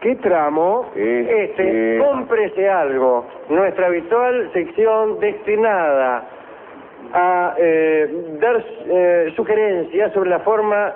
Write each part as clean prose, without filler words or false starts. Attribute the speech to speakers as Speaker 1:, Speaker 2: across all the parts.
Speaker 1: ¿Qué tramo?
Speaker 2: Cómprese algo. Nuestra habitual sección destinada a dar sugerencias sobre la forma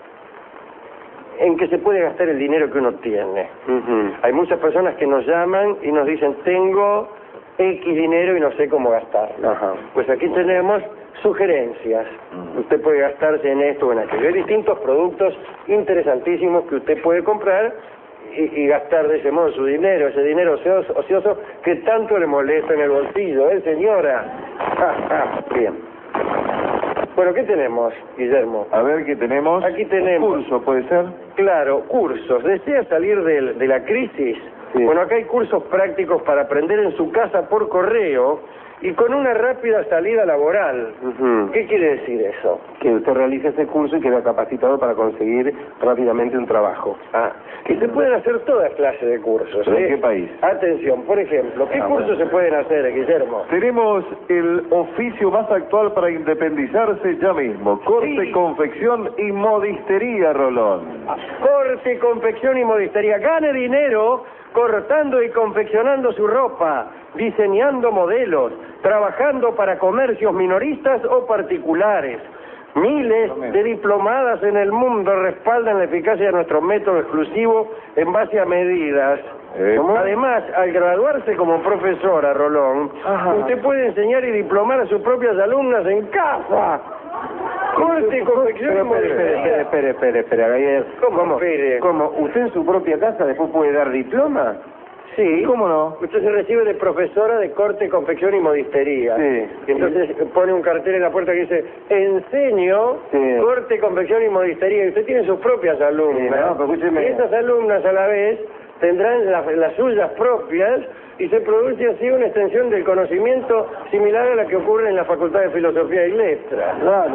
Speaker 2: en que se puede gastar el dinero que uno tiene. Hay muchas personas que nos llaman y nos dicen, tengo X dinero y no sé cómo gastarlo. Pues aquí tenemos sugerencias. Usted puede gastarse en esto o en aquello. Hay distintos productos interesantísimos que usted puede comprar y gastar de ese modo su dinero, ese dinero ocioso que tanto le molesta en el bolsillo, señora? Bien. Bueno, ¿qué tenemos, Guillermo?
Speaker 1: A ver, ¿qué tenemos?
Speaker 2: Aquí tenemos...
Speaker 1: ¿Curso, puede ser?
Speaker 2: Claro, cursos. ¿Desea salir de la crisis?
Speaker 1: Sí.
Speaker 2: Bueno, acá hay cursos prácticos para aprender en su casa por correo y con una rápida salida laboral. ¿Qué quiere decir eso?
Speaker 1: Que usted realice ese curso y queda capacitado para conseguir rápidamente un trabajo.
Speaker 2: Y se pueden hacer todas clases de cursos.
Speaker 1: ¿En qué país?
Speaker 2: Atención, por ejemplo, ¿qué cursos se pueden hacer, Guillermo?
Speaker 1: Tenemos el oficio más actual para independizarse ya mismo. Corte, confección y modistería, Rolón.
Speaker 2: Corte, confección y modistería. Gane dinero cortando y confeccionando su ropa, diseñando modelos, trabajando para comercios minoristas o particulares. Miles de diplomadas en el mundo respaldan la eficacia de nuestro método exclusivo en base a medidas. Además, al graduarse como profesora, Rolón, usted puede enseñar y diplomar a sus propias alumnas en casa. Corte, confección y modistería.
Speaker 1: Espere. ¿Cómo? ¿Usted en su propia casa después puede dar diploma?
Speaker 2: Sí.
Speaker 1: ¿Cómo no?
Speaker 2: Usted se recibe de profesora de corte, confección y modistería.
Speaker 1: Sí.
Speaker 2: Y entonces pone un cartel en la puerta que dice, enseño corte, confección y modistería. Y usted tiene sus propias alumnas.
Speaker 1: Sí, no, pero escúcheme.
Speaker 2: Y esas alumnas a la vez tendrán las suyas propias y se produce así una extensión del conocimiento similar a la que ocurre en la Facultad de Filosofía y Letras.
Speaker 1: Claro.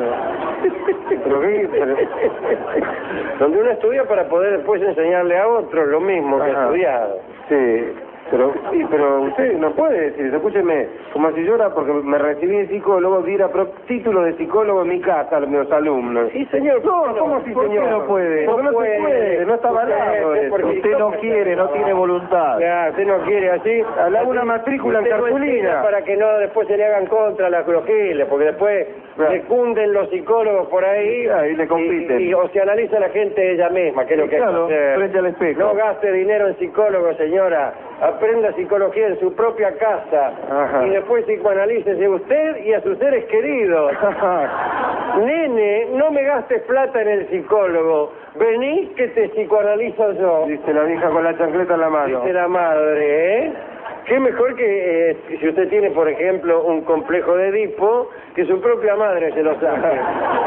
Speaker 2: Donde uno estudia para poder después enseñarle a otros lo mismo que ha estudiado.
Speaker 1: Sí, pero usted no puede decir, escúcheme, como si yo porque me recibí de psicólogo, diera título de psicólogo en mi casa a los alumnos.
Speaker 2: Sí, señor.
Speaker 1: No, ¿cómo sí,
Speaker 2: ¿Por qué
Speaker 1: señor?
Speaker 2: no puede?
Speaker 1: Porque no se puede, no está avalado eso. Usted no quiere, no tiene voluntad.
Speaker 2: Ya, usted no quiere así.
Speaker 1: Haga una matrícula en cartulina.
Speaker 2: Para que no después se le hagan contra las giles, porque después le cunden los psicólogos por ahí
Speaker 1: y le compiten.
Speaker 2: O se analiza la gente ella misma, que es lo que hay que hacer.
Speaker 1: Frente al espejo.
Speaker 2: No gaste dinero en psicólogos, señora. Aprenda psicología en su propia casa. Y después psicoanalícese usted y a sus seres queridos. Nene, no me gastes plata en el psicólogo. Vení que te psicoanalizo yo.
Speaker 1: Dice la vieja con la chancleta en la mano.
Speaker 2: Dice la madre, Qué mejor que si usted tiene, por ejemplo, un complejo de Edipo, que su propia madre se lo saque.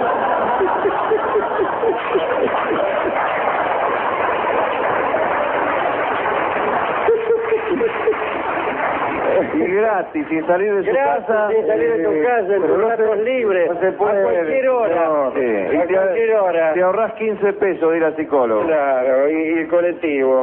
Speaker 1: Y gratis, sin salir de su casa.
Speaker 2: Sin salir de tu casa, en tus ratos libres.
Speaker 1: No se puede.
Speaker 2: A cualquier hora.
Speaker 1: No, sí.
Speaker 2: A cualquier hora.
Speaker 1: Te ahorras 15 pesos de ir al psicólogo.
Speaker 2: Claro, y el colectivo.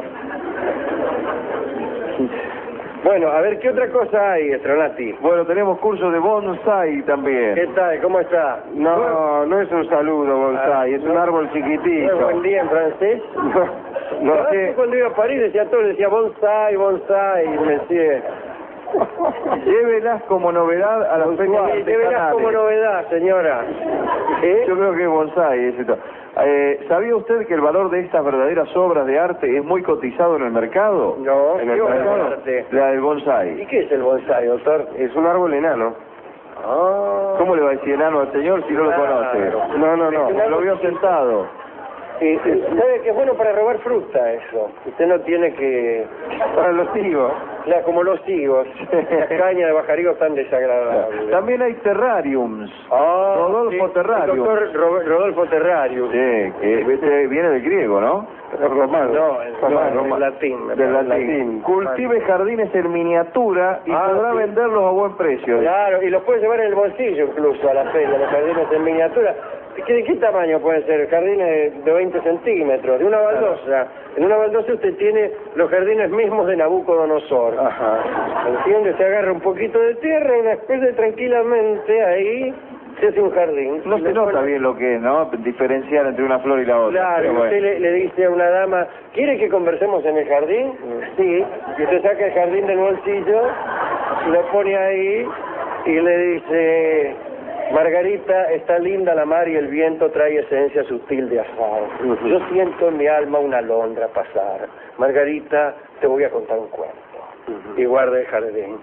Speaker 2: Bueno, a ver, ¿qué otra cosa hay, Stronati?
Speaker 1: Bueno, tenemos curso de bonsai también.
Speaker 2: ¿Qué tal? ¿Cómo está?
Speaker 1: No es un saludo bonsai, es un árbol chiquitito.
Speaker 2: ¿Buen día en francés?
Speaker 1: No sé.
Speaker 2: Cuando iba a París decía todo, decía bonsai, monsieur.
Speaker 1: Llévelas como novedad a la feria.
Speaker 2: Llévelas como novedad, señora.
Speaker 1: Yo creo que es bonsai, es esto. ¿Sabía usted que el valor de estas verdaderas obras de arte es muy cotizado en el mercado?
Speaker 2: No,
Speaker 1: en el mercado. La del bonsai.
Speaker 2: ¿Y qué es el bonsai, doctor?
Speaker 1: Es un árbol enano. ¿Cómo le va a decir enano al señor si no lo conoce? No, lo vio sentado.
Speaker 2: ¿Sabe que es bueno para robar fruta eso? Usted no tiene que...
Speaker 1: Para los higos.
Speaker 2: Como los higos. La caña de bajarigos tan desagradable.
Speaker 1: También hay terrariums. Rodolfo Terrarium.
Speaker 2: El doctor Rodolfo Terrarium.
Speaker 1: Sí, que viene del griego, ¿no? Romano.
Speaker 2: No, del latín.
Speaker 1: Del latín. Cultive jardines en miniatura y podrá venderlos a buen precio.
Speaker 2: Claro, y los puede llevar en el bolsillo incluso a la feria, los jardines en miniatura. ¿De qué tamaño pueden ser? Jardines de 20 centímetros, de una baldosa. En una baldosa usted tiene los jardines mismos de Nabucodonosor. ¿Entiende? Se agarra un poquito de tierra y después de tranquilamente ahí se hace un jardín.
Speaker 3: No se nota bien lo que es, ¿no? Diferenciar entre una flor y la otra.
Speaker 2: Claro,
Speaker 3: Pero
Speaker 2: usted le dice a una dama, ¿quiere que conversemos en el jardín? Sí. Y usted saca el jardín del bolsillo, lo pone ahí y le dice, Margarita, está linda la mar y el viento trae esencia sutil de azar. Yo siento en mi alma una alondra pasar. Margarita, te voy a contar un cuento. Y guarda el jardín.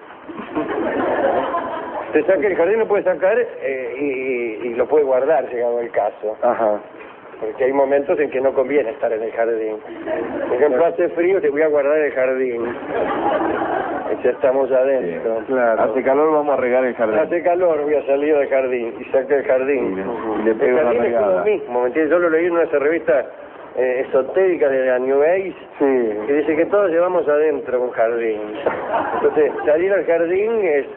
Speaker 2: Te saca el jardín, lo puede sacar y lo puede guardar, llegado el caso.
Speaker 1: Ajá.
Speaker 2: Porque hay momentos en que no conviene estar en el jardín. Por ejemplo, hace frío, te voy a guardar el jardín. Ya estamos adentro.
Speaker 3: Sí, claro. Hace calor, vamos a regar el jardín.
Speaker 2: Hace calor, voy a salir del jardín y saca el jardín.
Speaker 3: Y le pego
Speaker 2: el
Speaker 3: una
Speaker 2: jardín es
Speaker 3: regada.
Speaker 2: lo mismo, ¿me entiendes? Yo lo leí en una revista esotérica de la New Age,
Speaker 1: Sí.
Speaker 2: que dice que todos llevamos adentro un jardín. Entonces, salir al jardín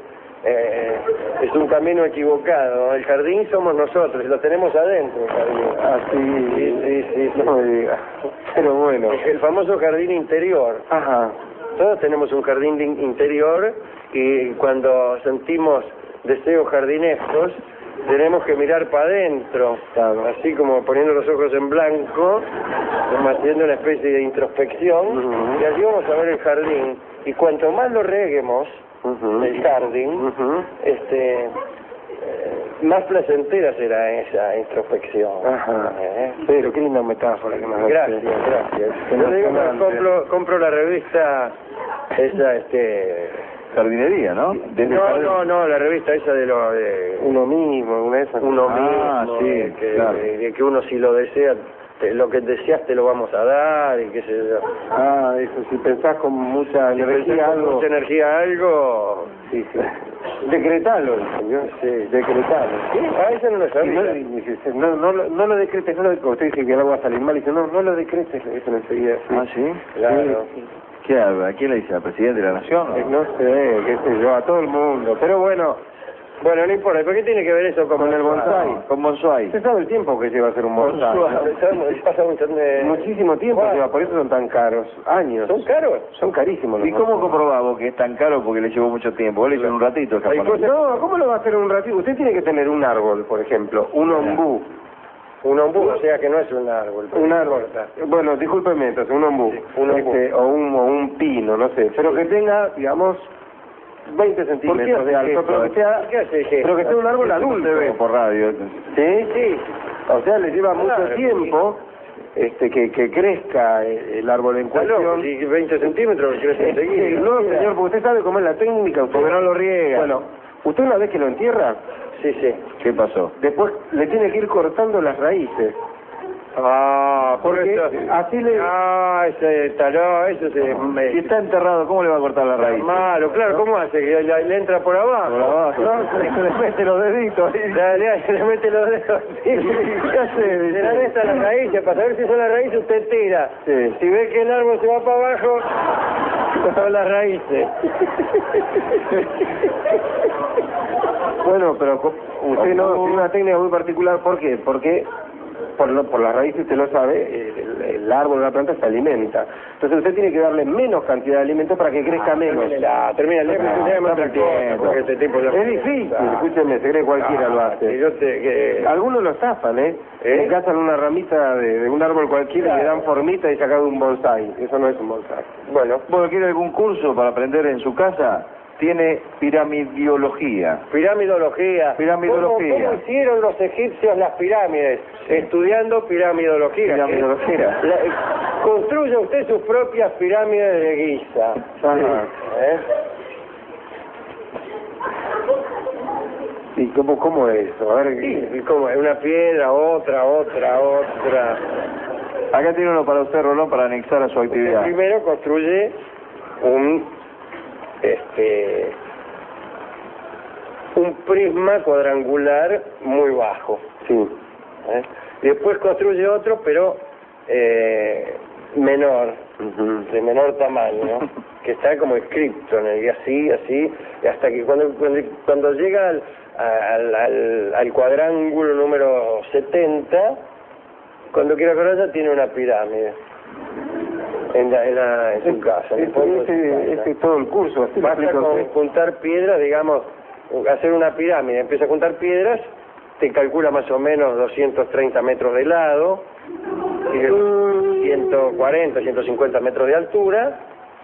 Speaker 2: es un camino equivocado. El jardín somos nosotros, y lo tenemos adentro el jardín.
Speaker 1: Así,
Speaker 2: Sí.
Speaker 1: no me diga. Pero bueno.
Speaker 2: El famoso jardín interior.
Speaker 1: Ajá.
Speaker 2: Todos tenemos un jardín interior y cuando sentimos deseos jardinescos tenemos que mirar para adentro,
Speaker 1: Claro.
Speaker 2: así como poniendo los ojos en blanco, como haciendo una especie de introspección, y allí vamos a ver el jardín. Y cuanto más lo reguemos, el jardín, más placentera será esa introspección.
Speaker 1: Ajá. Pero qué linda metáfora que nos das.
Speaker 2: Gracias. Yo le digo que compro la revista esa,
Speaker 3: Jardinería, ¿no?
Speaker 2: No, la revista esa de
Speaker 1: Uno mismo, una de esas.
Speaker 2: uno
Speaker 3: Ah,
Speaker 2: mismo,
Speaker 3: sí, claro.
Speaker 2: de que uno si lo desea, lo que deseas te lo vamos a dar y qué sé yo.
Speaker 1: Ah, eso, si pensás con mucha
Speaker 2: Si
Speaker 1: energía
Speaker 2: pensás con
Speaker 1: algo.
Speaker 2: mucha energía algo,
Speaker 1: Sí. Decretalo, señor.
Speaker 2: sí.
Speaker 1: Decretalo.
Speaker 2: Eso no lo
Speaker 1: Y
Speaker 2: sabía.
Speaker 1: no lo decretes, usted dice que algo va a salir mal, y dice, no lo decretes, eso enseguida. Sí.
Speaker 3: Ah, ¿sí?
Speaker 2: Claro.
Speaker 3: ¿Qué, ¿A quién le dice? ¿Al presidente de la Nación? o?
Speaker 1: No sé, qué sé yo, a todo el mundo. Pero bueno,
Speaker 2: Bueno, no importa. ¿Por qué tiene que ver eso
Speaker 1: con el bonsái?
Speaker 3: Con bonsái.
Speaker 1: Usted sabe el tiempo que lleva a hacer un bonsái, ¿no?
Speaker 2: Pasa mucho
Speaker 1: Muchísimo tiempo
Speaker 2: ¿Cuál?
Speaker 1: lleva, por eso son tan caros. Años.
Speaker 2: ¿Son caros?
Speaker 1: Son carísimos los
Speaker 3: ¿Y cómo
Speaker 1: bonsái.
Speaker 3: comprobamos que es tan caro porque le llevó mucho tiempo? Vos le hizo en un ratito el
Speaker 2: Hay
Speaker 3: japonés.
Speaker 2: cosas-
Speaker 1: No, ¿cómo lo va a hacer en un ratito? Usted tiene que tener un árbol, por ejemplo, un ombú.
Speaker 2: Un ombú, o sea que no es un árbol.
Speaker 1: Un árbol. Bueno, discúlpeme, entonces, un ombú.
Speaker 2: Sí, un ombú.
Speaker 1: O un pino, no sé. Pero que tenga, digamos, 20 centímetros de alto. Pero que sea,
Speaker 2: ¿Qué hace ese
Speaker 1: pero que sea un árbol
Speaker 3: No
Speaker 1: adulto.
Speaker 3: se ve por radio.
Speaker 1: ¿Sí?
Speaker 2: Sí.
Speaker 1: O sea, le lleva mucho
Speaker 2: Claro,
Speaker 1: tiempo que crezca el árbol en
Speaker 2: Está loco,
Speaker 1: cuestión.
Speaker 2: si 20 centímetros crece enseguida.
Speaker 1: No, señor, porque usted sabe cómo es la técnica. Usted
Speaker 3: Porque no lo riega.
Speaker 1: Bueno, usted una vez que lo entierra,
Speaker 2: Sí.
Speaker 3: ¿Qué pasó?
Speaker 1: después le tiene que ir cortando las raíces.
Speaker 2: Ah, por
Speaker 1: Porque
Speaker 2: eso.
Speaker 1: así le...
Speaker 2: Ah, ese talón, eso
Speaker 3: Si está enterrado, ¿cómo le va a cortar la raíz?
Speaker 2: malo, claro, ¿cómo hace? ¿Que le entra por abajo?
Speaker 3: Por abajo.
Speaker 1: No, se le mete los deditos.
Speaker 2: Le mete los dedos.
Speaker 1: ¿Qué hace?
Speaker 2: Se le resta las raíces, para saber si son las raíces usted tira.
Speaker 1: Sí.
Speaker 2: Si ve que el árbol se va para abajo, son las raíces.
Speaker 1: Bueno, pero usted no tiene una técnica muy particular. ¿Por qué? Porque por las raíces, usted lo sabe, el árbol o la planta se alimenta. Entonces usted tiene que darle menos cantidad de alimentos para que crezca menos.
Speaker 2: Termina, déjame otra cosa, porque este tipo ya...
Speaker 1: Es difícil, escúcheme, se cree que cualquiera lo hace.
Speaker 2: que yo sé que...
Speaker 1: Algunos lo zafan, Le cazan una ramita de un árbol cualquiera y le dan formita y sacan un bonsái. Eso no es un bonsái.
Speaker 2: Bueno,
Speaker 3: Bueno, ¿quiere algún curso para aprender en su casa? Tiene piramidiología.
Speaker 2: piramidología.
Speaker 3: Piramidología.
Speaker 2: ¿Cómo hicieron los egipcios las pirámides? Estudiando piramidología.
Speaker 3: Piramidología.
Speaker 2: Construya usted sus propias pirámides de Giza.
Speaker 1: Ajá. ¿Y cómo es eso? A ver,
Speaker 2: Sí, como una piedra, otra.
Speaker 3: Acá tiene uno para usted, Rolón, para anexar a su
Speaker 2: Usted
Speaker 3: actividad.
Speaker 2: primero construye un prisma cuadrangular muy bajo.
Speaker 1: sí.
Speaker 2: Y después construye otro, pero menor, de menor tamaño, que está como escrito en el y así, y hasta que cuando llega al cuadrángulo número 70, cuando quiera correr ya tiene una pirámide en su casa. en el fondo de su casa.
Speaker 1: Ese es todo el curso. Así lo
Speaker 2: Basta
Speaker 1: explica
Speaker 2: con
Speaker 1: usted.
Speaker 2: juntar piedras, digamos, hacer una pirámide, empieza a juntar piedras te calcula más o menos 230 metros de lado, y 140, 150 metros de altura,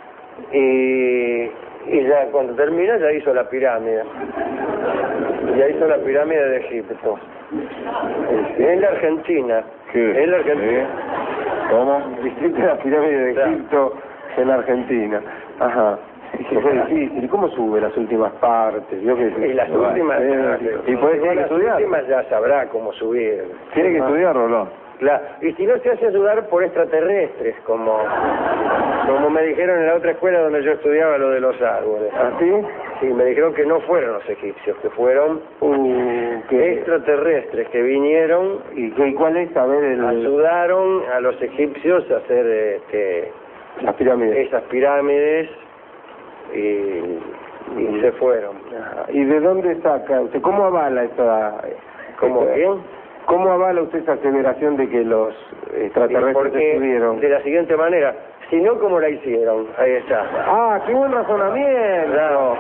Speaker 2: y ya cuando termina ya hizo la pirámide. Ya hizo la pirámide de Egipto. En la Argentina.
Speaker 1: ¿Qué?
Speaker 2: En la Argentina.
Speaker 1: ¿Cómo? Visité la pirámide de Egipto en la Argentina. Ajá. Y fue difícil. ¿Y cómo sube las últimas partes? Yo que
Speaker 2: Y las últimas...
Speaker 3: Y puede
Speaker 2: las
Speaker 3: estudiar.
Speaker 2: últimas ya sabrá cómo subir.
Speaker 3: Tiene que estudiar, Rolón.
Speaker 2: Claro. Y si no, se hace ayudar por extraterrestres, como me dijeron en la otra escuela donde yo estudiaba lo de los árboles.
Speaker 1: ¿Ah, sí?
Speaker 2: Sí, me dijeron que no fueron los egipcios, que fueron extraterrestres que vinieron
Speaker 1: ¿Y cuál es? A ver,
Speaker 2: ayudaron a los egipcios a hacer
Speaker 1: las pirámides.
Speaker 2: esas pirámides y se fueron.
Speaker 1: Ajá. ¿Y de dónde saca usted? ¿Cómo avala
Speaker 2: ¿Cómo bien?
Speaker 1: ¿Cómo avala usted esa aseveración de que los extraterrestres
Speaker 2: Porque
Speaker 1: estuvieron?
Speaker 2: de la siguiente manera, si no, ¿cómo la hicieron? Ahí está.
Speaker 1: ¡Ah, qué buen razonamiento!
Speaker 2: Claro.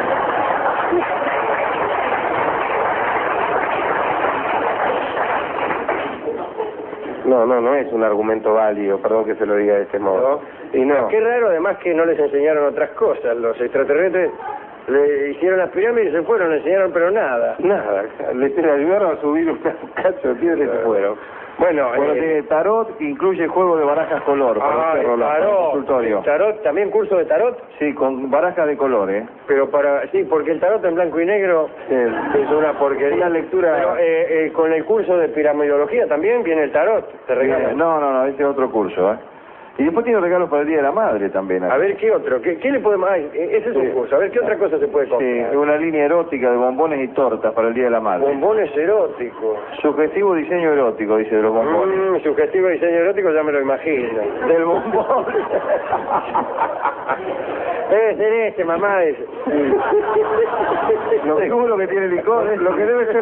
Speaker 1: No es un argumento válido, perdón que se lo diga de este modo.
Speaker 2: ¿No?
Speaker 1: Y no.
Speaker 2: Qué raro además que no les enseñaron otras cosas. Los extraterrestres le hicieron las pirámides y se fueron, le enseñaron pero nada.
Speaker 1: Nada, le ayudaron a subir un cacho de piedra y se fueron.
Speaker 2: Bueno,
Speaker 3: Tiene tarot, incluye juego de barajas color. Para usted, Rolón, para el consultorio.
Speaker 2: Tarot, también curso de tarot,
Speaker 3: Sí, con barajas de color,
Speaker 2: pero sí, porque el tarot en blanco y negro es una porquería.
Speaker 1: Una lectura...
Speaker 2: Pero con el curso de piramidología también viene el tarot, te regalan.
Speaker 3: No, ese es otro curso, Y después tiene regalos para el Día de la Madre también.
Speaker 2: A ver, ¿qué otro? ¿Qué le podemos...? Ese es un curso. A ver, ¿qué otra cosa se puede comprar?
Speaker 3: Sí, una línea erótica de bombones y tortas para el Día de la Madre.
Speaker 2: Bombones eróticos.
Speaker 3: Sugestivo diseño erótico, dice, de los bombones.
Speaker 2: Sugestivo diseño erótico, ya me lo imagino.
Speaker 3: Del bombón.
Speaker 2: Debe ser este, mamá.
Speaker 3: Seguro que tiene licor,
Speaker 1: Lo que debe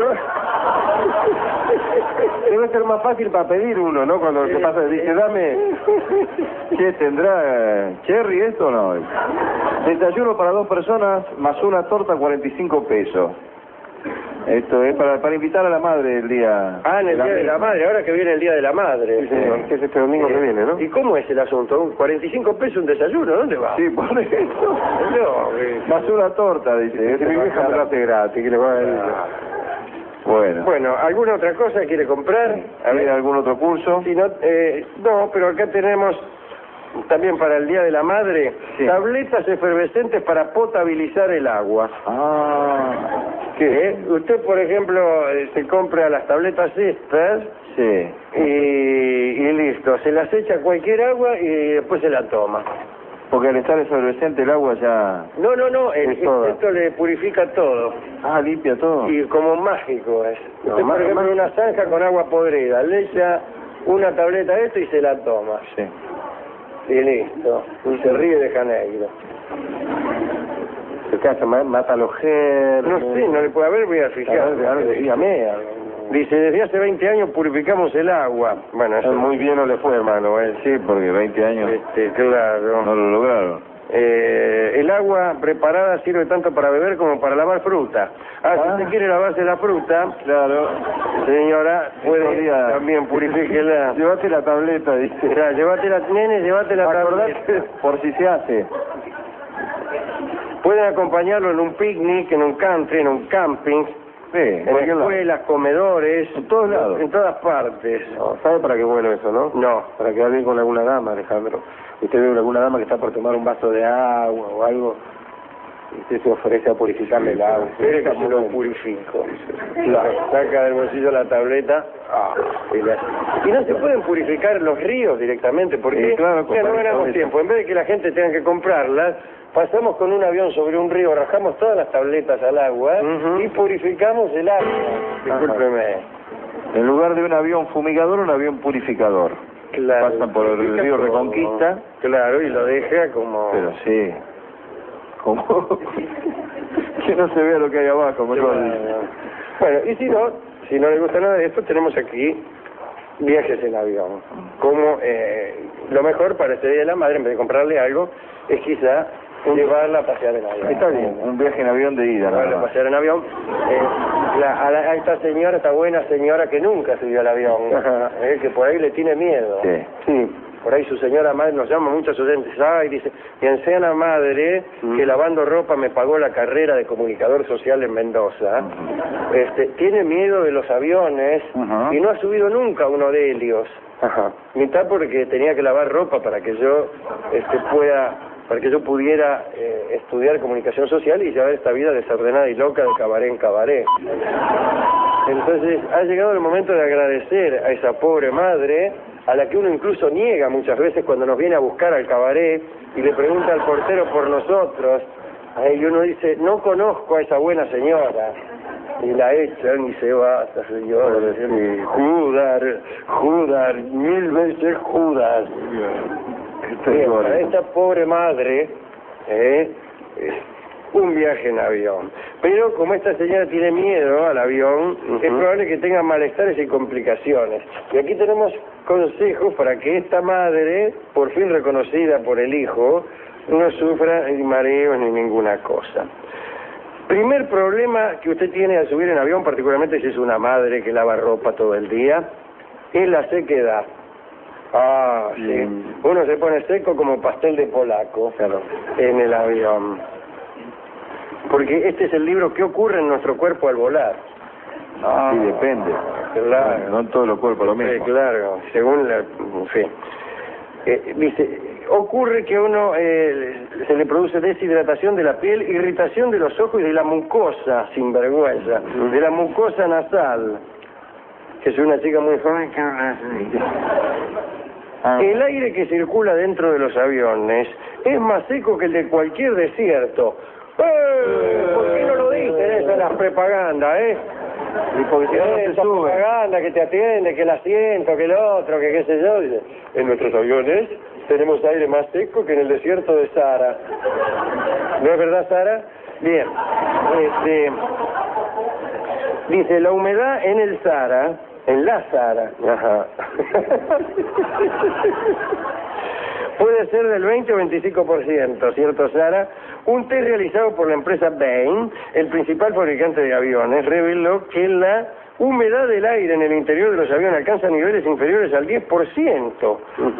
Speaker 1: ser más fácil para pedir uno, ¿no? Cuando se pasa, dice, dame...
Speaker 3: Che, ¿tendrá cherry esto o no? Desayuno para 2 personas más una torta, 45 pesos. Esto es para invitar a la madre el día...
Speaker 2: En el Día de la Madre, ahora que viene el Día de la Madre.
Speaker 1: Sí, señor, que es este domingo que viene, ¿no?
Speaker 2: ¿Y cómo es el asunto? ¿45 pesos un desayuno? ¿Dónde va?
Speaker 3: Sí, por eso.
Speaker 2: No,
Speaker 3: Más una torta, dice.
Speaker 1: Mi vieja me lo hace gratis, que le va a decir.
Speaker 3: Bueno,
Speaker 2: ¿alguna otra cosa quiere comprar?
Speaker 3: ¿Hay algún otro curso?
Speaker 2: Si no, no, pero acá tenemos también para el Día de la Madre tabletas efervescentes para potabilizar el agua.
Speaker 3: ¿Qué?
Speaker 2: Usted, por ejemplo, se compra las tabletas estas
Speaker 3: Sí.
Speaker 2: y listo, se las echa cualquier agua y después se la toma.
Speaker 3: Porque al estar efervescente el agua ya...
Speaker 2: No,
Speaker 1: toda.
Speaker 2: esto le purifica todo.
Speaker 3: limpia todo.
Speaker 2: Y como mágico es.
Speaker 1: No,
Speaker 2: Usted, por ejemplo, una zanja con agua podrida, le echa una tableta de esto y se la toma.
Speaker 3: Sí.
Speaker 2: Y listo. Y se ríe de Janeiro.
Speaker 1: Se casa, mata a los gérmenes.
Speaker 2: No sé, no le puede haber, voy a fijar.
Speaker 1: Dígame.
Speaker 2: Dice, desde hace 20 años purificamos el agua. Bueno, eso
Speaker 1: Muy bien no le fue, hermano.
Speaker 3: Sí, porque 20 años
Speaker 2: claro.
Speaker 3: no lo lograron.
Speaker 2: El agua preparada sirve tanto para beber como para lavar fruta. Si usted quiere lavarse la fruta,
Speaker 3: Claro.
Speaker 2: señora, puede
Speaker 3: Podría-
Speaker 2: también purifíquela.
Speaker 1: Llévate la tableta, dice.
Speaker 2: Ya, llévatela, nene, llévatela
Speaker 1: Acordate,
Speaker 2: tableta.
Speaker 3: Por si se hace.
Speaker 2: Pueden acompañarlo en un picnic, en un country, en un camping,
Speaker 3: Sí,
Speaker 2: en escuelas, comedores,
Speaker 3: En todos lados.
Speaker 2: en todas partes.
Speaker 1: No, ¿sabe para qué bueno eso, no?
Speaker 2: No.
Speaker 1: Para quedar bien con alguna dama, Alejandro. Usted ve alguna dama que está por tomar un vaso de agua o algo, y usted se ofrece a purificarle el agua.
Speaker 2: Espere que se lo purifico. Saca del bolsillo la tableta. Y no se pueden purificar los ríos directamente, porque
Speaker 3: Sí, claro,
Speaker 2: mira, no ganamos
Speaker 3: tableta.
Speaker 2: tiempo. En vez de que la gente tenga que comprarlas, pasamos con un avión sobre un río, rajamos todas las tabletas al agua y purificamos el agua. Discúlpeme.
Speaker 3: En lugar de un avión fumigador, un avión purificador.
Speaker 2: Claro,
Speaker 3: Pasan por el
Speaker 2: purifica
Speaker 3: río
Speaker 2: todo.
Speaker 3: Reconquista.
Speaker 2: Claro, y lo deja como...
Speaker 3: Pero sí. Como... que no se vea lo que hay abajo, mejor.
Speaker 2: Bueno, y si no le gusta nada de esto, tenemos aquí viajes en avión. Como lo mejor para este Día de la Madre, en vez de comprarle algo, es quizá llevarla a pasear en avión.
Speaker 1: Está bien.
Speaker 3: Un viaje en avión de ida,
Speaker 2: Llevarla a
Speaker 3: nada más.
Speaker 2: pasear en avión. a esta señora, esta buena señora que nunca subió al avión, que por ahí le tiene miedo.
Speaker 3: Sí.
Speaker 1: Sí.
Speaker 2: Por ahí su señora madre nos llama muchos oyentes, y dice, mi anciana madre, que lavando ropa me pagó la carrera de comunicador social en Mendoza, tiene miedo de los aviones y no ha subido nunca uno de Helios. Mitad porque tenía que lavar ropa para que yo pudiera estudiar comunicación social y llevar esta vida desordenada y loca de cabaret en cabaret. Entonces ha llegado el momento de agradecer a esa pobre madre, a la que uno incluso niega muchas veces cuando nos viene a buscar al cabaret y le pregunta al portero por nosotros, y uno dice, no conozco a esa buena señora, y la echan y se va esta señora, Judas, 1000 veces Judas. Bien, para esta pobre madre, un viaje en avión. Pero como esta señora tiene miedo al avión, es probable que tenga malestares y complicaciones. Y aquí tenemos consejos para que esta madre, por fin reconocida por el hijo, no sufra ni mareos ni ninguna cosa. Primer problema que usted tiene al subir en avión, particularmente si es una madre que lava ropa todo el día, es la sequedad. Sí. Uno se pone seco como pastel de polaco en el avión. Porque este es el libro ¿Qué ocurre en nuestro cuerpo al volar?
Speaker 3: Sí, depende.
Speaker 2: Claro.
Speaker 3: No en todos los cuerpos lo mismo.
Speaker 2: Claro, según la... En fin. Dice, ocurre que a uno se le produce deshidratación de la piel, irritación de los ojos y de la mucosa, sin vergüenza, de la mucosa nasal, que es una chica muy joven que... El aire que circula dentro de los aviones es más seco que el de cualquier desierto. ¿Por qué no lo dicen eso en las propagandas,
Speaker 3: Y porque si no, no se sube.
Speaker 2: Propaganda que te atiende, que el asiento, que el otro, que qué sé yo. Dice, en nuestros aviones tenemos aire más seco que en el desierto de Sahara. ¿No es verdad, Sahara? Bien. Dice, la humedad en el Sahara, en la Sahara, puede ser del 20 o 25%, ¿cierto, Sara? Un test realizado por la empresa Bain, el principal fabricante de aviones, reveló que la humedad del aire en el interior de los aviones alcanza niveles inferiores al 10%.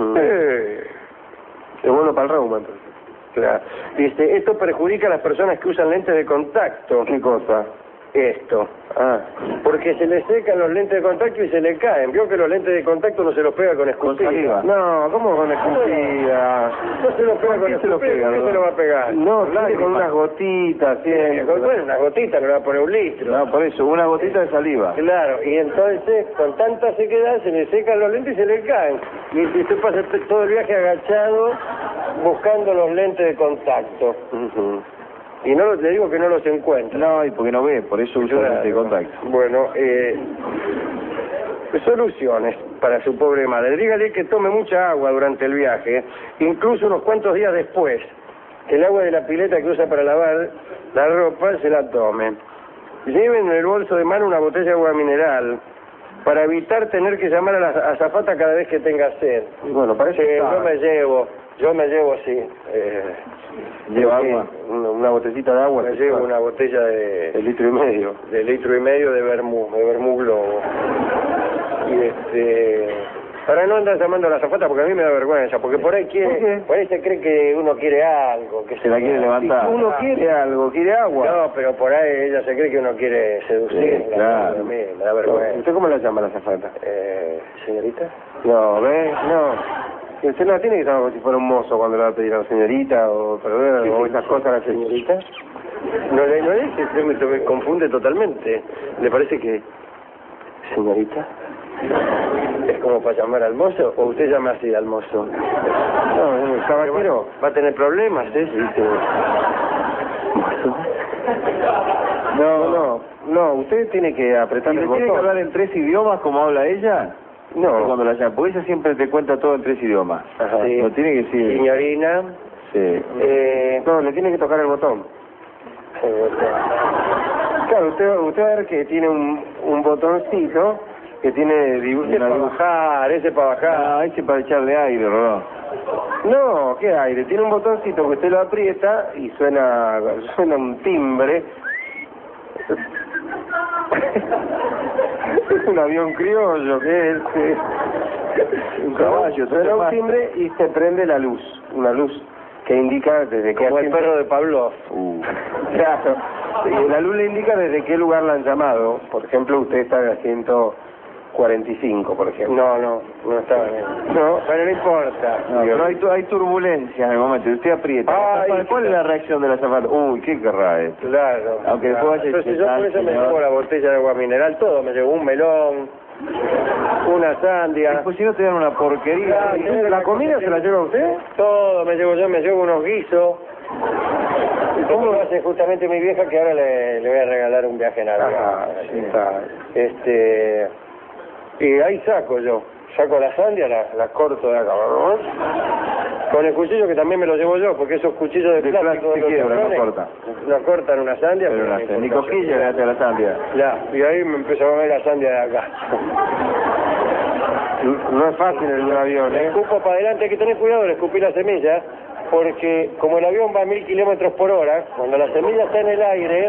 Speaker 1: Es bueno para el reuma, entonces.
Speaker 2: Claro. Dice, esto perjudica a las personas que usan lentes de contacto.
Speaker 1: ¿Qué cosa?
Speaker 2: Esto. Porque se le secan los lentes de contacto y se le caen. ¿Vio que los lentes de contacto no se los pega con escupida?
Speaker 1: No, ¿cómo con escupida?
Speaker 2: No se los pega con escupida. ¿Por qué se lo va a pegar?
Speaker 1: No, tiene con unas gotitas.
Speaker 2: Bueno, unas gotitas, no le va a poner un litro.
Speaker 3: No, por eso, una gotita de saliva.
Speaker 2: Claro, y entonces con tanta sequedad se le secan los lentes y se le caen. Y usted pasa todo el viaje agachado buscando los lentes de contacto. Y no le digo que no los encuentra.
Speaker 3: No, y porque no ve, por eso usa lente de contacto.
Speaker 2: Bueno, soluciones para su pobre madre. Dígale que tome mucha agua durante el viaje, incluso unos cuantos días después. Que el agua de la pileta que usa para lavar la ropa se la tome. Lleven en el bolso de mano una botella de agua mineral para evitar tener que llamar a la azafata cada vez que tenga sed.
Speaker 1: Bueno, parece
Speaker 2: Yo me llevo, sí.
Speaker 3: ¿Lleva agua?
Speaker 1: Una botellita de agua.
Speaker 2: Me llevo una botella de
Speaker 1: 1,5 litros.
Speaker 2: De 1,5 litros de vermú globo. Y para no andar llamando a la azafata, porque a mí me da vergüenza, porque por ahí se cree que uno quiere algo, que
Speaker 3: se la quiere levantar.
Speaker 1: Uno quiere algo, quiere agua.
Speaker 2: No, pero por ahí ella se cree que uno quiere seducir.
Speaker 3: Sí, claro.
Speaker 2: A mí me da vergüenza.
Speaker 1: ¿Usted cómo la llama a la azafata?
Speaker 2: ¿Señorita?
Speaker 1: No, ¿ves? No. Usted no tiene que llamar como si fuera un mozo cuando le va a pedir a la señorita o esas cosas a la señorita.
Speaker 2: No es que me confunde totalmente. ¿Le parece que señorita es como para llamar al mozo o usted llama así al mozo?
Speaker 1: No, el caballero
Speaker 2: va a tener problemas, Dice.
Speaker 1: No, usted tiene que apretar el botón.
Speaker 3: ¿Tiene que hablar en 3 idiomas como habla ella?
Speaker 1: No.
Speaker 3: Cuando la llama, porque ella siempre te cuenta todo en 3 idiomas.
Speaker 2: Sí.
Speaker 3: No tiene que decir...
Speaker 2: Señorina.
Speaker 3: Sí.
Speaker 1: No, le tiene que tocar el botón. Claro, usted va a ver que tiene un botoncito que tiene
Speaker 2: para bajar, ese para bajar.
Speaker 3: No, ese para echarle aire, Rodó.
Speaker 1: No, ¿qué aire? Tiene un botoncito que usted lo aprieta y suena un timbre. Es un avión criollo, que es
Speaker 3: un caballo.
Speaker 1: Suena un timbre y se prende la luz, una luz que indica desde qué
Speaker 2: Como el
Speaker 1: asiento...
Speaker 2: perro de Pavlov.
Speaker 1: Claro, y la luz le indica desde qué lugar la han llamado. Por ejemplo, usted está en el asiento 45, por ejemplo.
Speaker 2: No estaba bien.
Speaker 1: No,
Speaker 2: Pero no importa.
Speaker 3: No, pero hay turbulencia en el momento, usted aprieta.
Speaker 2: Ay,
Speaker 3: ¿Cuál es la reacción de la azafata? Uy, ¿qué querrá esto?
Speaker 2: Claro.
Speaker 3: Aunque después vaya a
Speaker 2: Entonces yo
Speaker 3: intentar,
Speaker 2: por eso me
Speaker 3: señor.
Speaker 2: llevo la botella de agua mineral, todo. Me llevo un melón, una sandia.
Speaker 3: Después si no te dan una porquería.
Speaker 1: ¿la comida se la lleva usted?
Speaker 2: Todo me llevo yo, me llevo unos guisos. ¿Cómo lo hace justamente mi vieja que ahora le voy a regalar un viaje en avión?
Speaker 1: Sí, está.
Speaker 2: Y ahí saco la sandia, la corto de acá, ¿no? Con el cuchillo que también me lo llevo yo, porque esos cuchillos de plástico
Speaker 3: se
Speaker 2: los
Speaker 3: quiebran, no
Speaker 2: cabrones,
Speaker 3: cortan.
Speaker 2: no cortan una sandia.
Speaker 3: Pero
Speaker 2: porque
Speaker 3: ni cosquilla le hace a la sandia.
Speaker 2: Ya, y ahí me empezó a comer la sandia de acá.
Speaker 1: No es fácil en un avión,
Speaker 2: Le escupo para adelante, hay que tener cuidado de escupir la semilla, porque como el avión va a 1000 kilómetros por hora, cuando la semilla está en el aire,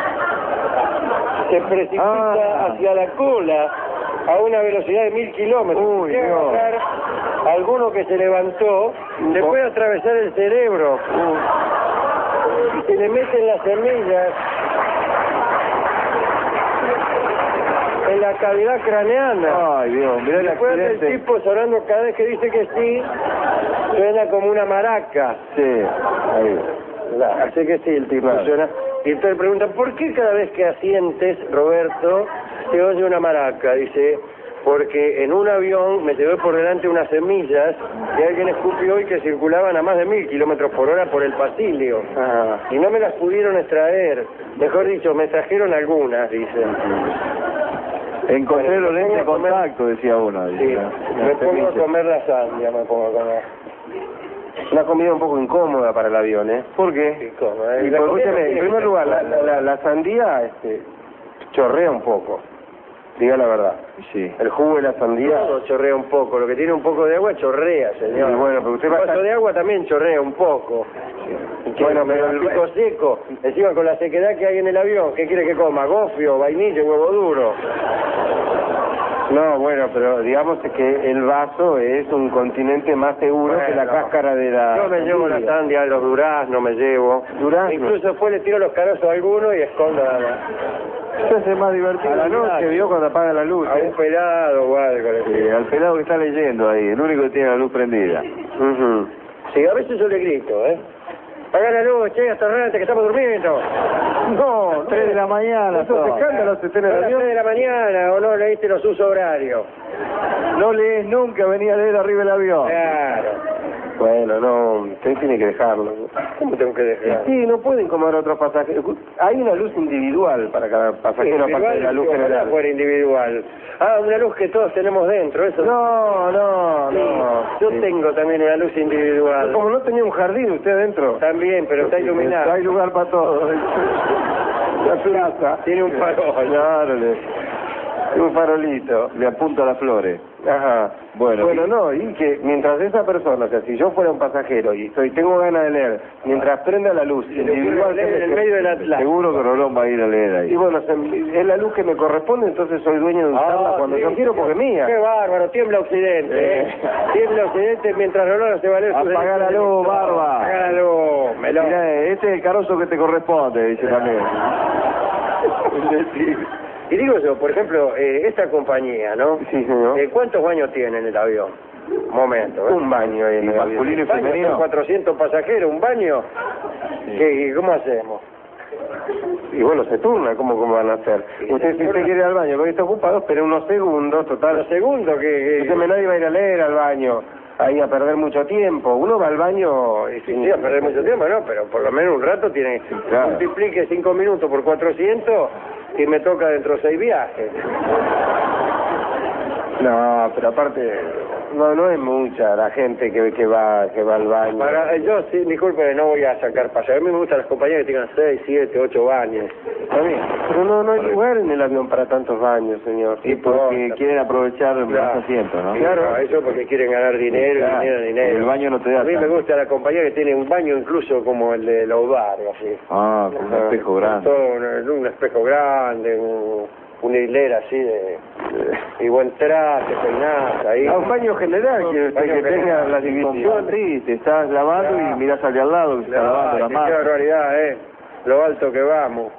Speaker 2: se precipita hacia la cola a una velocidad de 1000 kilómetros.
Speaker 3: Uy,
Speaker 2: Llega a
Speaker 3: Dios.
Speaker 2: bajar alguno que se levantó, le puede atravesar el cerebro y se le meten las semillas en la cavidad craneana.
Speaker 3: Ay, Dios, mirá el
Speaker 2: Después el
Speaker 3: accidente.
Speaker 2: tipo sonando cada vez que dice que sí, suena como una maraca.
Speaker 3: Sí, ahí.
Speaker 2: Así que sí, el tipo
Speaker 3: Claro.
Speaker 2: suena. Y entonces le preguntan, ¿por qué cada vez que asientes, Roberto, se oye una maraca? Dice, porque en un avión me llevé por delante unas semillas que alguien escupió y que circulaban a más de 1000 kilómetros por hora por el pasilio. Y no me las pudieron extraer. Mejor dicho, me trajeron algunas, dicen.
Speaker 3: Encontré
Speaker 2: Bueno,
Speaker 3: los
Speaker 2: me
Speaker 3: lentes de
Speaker 2: pongo a comer-
Speaker 3: contacto, decía uno.
Speaker 2: Sí,
Speaker 3: Dice,
Speaker 2: me pongo a comer la sandia, me pongo a comer.
Speaker 1: Una comida un poco incómoda para el avión, ¿eh? ¿Por qué?
Speaker 2: Sí, ¿cómo?
Speaker 1: Y
Speaker 2: La
Speaker 1: porque,
Speaker 2: comida no
Speaker 1: escúcheme,
Speaker 2: tiene
Speaker 1: en
Speaker 2: que
Speaker 1: primer
Speaker 2: ser
Speaker 1: lugar,
Speaker 2: cómoda.
Speaker 1: la sandía chorrea un poco. Diga la verdad.
Speaker 3: Sí.
Speaker 1: El jugo de la sandía...
Speaker 2: Todo chorrea un poco, lo que tiene un poco de agua chorrea, señor.
Speaker 1: Y bueno, pero usted va a
Speaker 2: Un vaso
Speaker 1: estar-
Speaker 2: de agua también chorrea un poco.
Speaker 1: Bueno,
Speaker 2: Pero
Speaker 1: pero
Speaker 2: el pico seco, encima con la sequedad que hay en el avión, ¿qué quiere que coma? Gofio, vainilla, huevo duro.
Speaker 1: No, bueno, pero digamos que el vaso es un continente más seguro que la
Speaker 2: Bueno,
Speaker 1: cáscara de la...
Speaker 2: Yo me llevo la
Speaker 1: sandía.
Speaker 2: sandia, los duraznos me llevo.
Speaker 1: Durazno.
Speaker 2: Incluso después le tiro los carozos a alguno y escondo
Speaker 3: Se hace más divertido.
Speaker 1: A la noche, vio cuando apaga la luz.
Speaker 2: a un pelado o algo. le tiro.
Speaker 3: Sí, al pelado que está leyendo ahí, el único que tiene la luz prendida.
Speaker 1: Ujú.
Speaker 2: Sí, a veces yo le grito, Apaga la luz, che, atorrante, que estamos durmiendo.
Speaker 3: No, 3 de la mañana.
Speaker 1: Esos
Speaker 3: son.
Speaker 1: escándalos se
Speaker 2: A
Speaker 1: tienen en el
Speaker 2: las
Speaker 1: avión.
Speaker 2: 3 de la mañana, o no leíste los usos horarios.
Speaker 3: No lees nunca, venía a leer arriba del avión.
Speaker 2: Claro.
Speaker 1: Bueno, no, usted tiene que dejarlo.
Speaker 2: ¿Cómo tengo que dejar?
Speaker 1: Sí, no pueden comer otros pasajeros. Hay una luz individual para cada pasajero, aparte de la luz
Speaker 2: Ojalá
Speaker 1: general.
Speaker 2: fuera individual. Una luz que todos tenemos dentro, eso.
Speaker 1: No,
Speaker 2: Sí,
Speaker 1: no.
Speaker 2: yo
Speaker 1: Sí.
Speaker 2: tengo también una luz individual.
Speaker 1: Como no tenía un jardín usted adentro.
Speaker 2: También, pero está iluminada.
Speaker 3: Hay lugar para todo.
Speaker 1: La plaza.
Speaker 2: Tiene un farol.
Speaker 1: Claro, un farolito.
Speaker 3: Le apunta a las flores.
Speaker 1: Ajá.
Speaker 3: Bueno,
Speaker 1: No, y que mientras esa persona, o sea, si yo fuera un pasajero y tengo ganas de leer, mientras prenda la luz individual que
Speaker 2: en el medio del Atlántico.
Speaker 3: Seguro que Rolón va a ir a leer ahí.
Speaker 1: y bueno, es la luz que me corresponde, entonces soy dueño de usarla cuando
Speaker 2: sí,
Speaker 1: yo quiero porque es mía.
Speaker 2: Qué bárbaro, tiembla Occidente, Tiembla Occidente mientras Rolón se va a leer sus
Speaker 3: Apaga la
Speaker 2: derechos
Speaker 3: luz,
Speaker 2: de lector.
Speaker 3: barba.
Speaker 2: Apaga la luz, melón.
Speaker 3: Mirá, este es el carozo que te corresponde, dice también.
Speaker 2: Y digo yo, por ejemplo, esta compañía, ¿no?
Speaker 1: Sí, señor.
Speaker 2: ¿Cuántos baños tiene en el avión? Un momento,
Speaker 1: Un baño ahí en
Speaker 3: ¿Y
Speaker 1: el avión.
Speaker 3: masculino y
Speaker 2: ¿Baño?
Speaker 3: femenino?
Speaker 2: Son 400 pasajeros, ¿un baño? ¿Y cómo hacemos?
Speaker 1: Y bueno, se turna, ¿cómo van a hacer? Usted, si usted quiere ir al baño, porque está ocupado, espere unos segundos, total.
Speaker 2: Lo segundo que...
Speaker 1: Escúcheme, nadie va a ir a leer al baño, ahí a perder mucho tiempo. Uno va al baño... y
Speaker 2: Sí, a perder mucho tiempo, ¿no? Pero por lo menos un rato tiene...
Speaker 3: claro.
Speaker 2: Multiplique 5 minutos por 400 y me toca dentro de 6 viajes.
Speaker 1: No, pero aparte, no es mucha la gente que va al baño.
Speaker 2: Yo sí, disculpe, no voy a sacar pasajeros. A mí me gustan las compañías que tengan 6, 7, 8 baños.
Speaker 1: Está bien. Pero no hay lugar en el avión para tantos baños, señor.
Speaker 3: Sí, porque quieren aprovechar más asientos, ¿no?
Speaker 2: Claro, eso porque quieren ganar dinero,
Speaker 3: Claro.
Speaker 2: dinero.
Speaker 3: El baño no te da
Speaker 2: A mí me
Speaker 3: tanto.
Speaker 2: gusta la compañía que tiene un baño incluso como el de los barrios, así.
Speaker 3: Ah, con un espejo grande.
Speaker 2: Todo un espejo grande, una hilera así y buen traje, peinás ahí.
Speaker 1: A un baño general, que tenga la división.
Speaker 3: Sí, te estás lavando y mirás hacia al lado que se está lavando la mano.
Speaker 2: Qué barbaridad, lo alto que vamos.